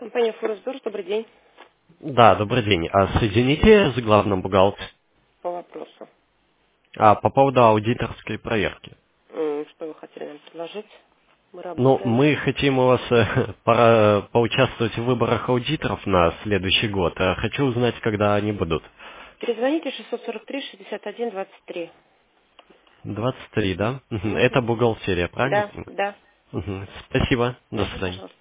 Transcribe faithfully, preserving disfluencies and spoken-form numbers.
Компания Форесберс, добрый день. Да, добрый день. А соедините с главным бухгалтером По вопросу. а, по поводу аудиторской проверки. М, Что вы хотели нам предложить? Мы Ну, работаем. мы хотим у вас э, пора поучаствовать в выборах аудиторов на следующий год. А хочу узнать, когда они будут. Перезвоните шестьсот сорок три шестьдесят один двадцать три. двадцать три, да? Мгм. Это Угу. бухгалтерия, правильно Да, понимаю? да. Мгм. Спасибо. До Угу, свидания. пожалуйста.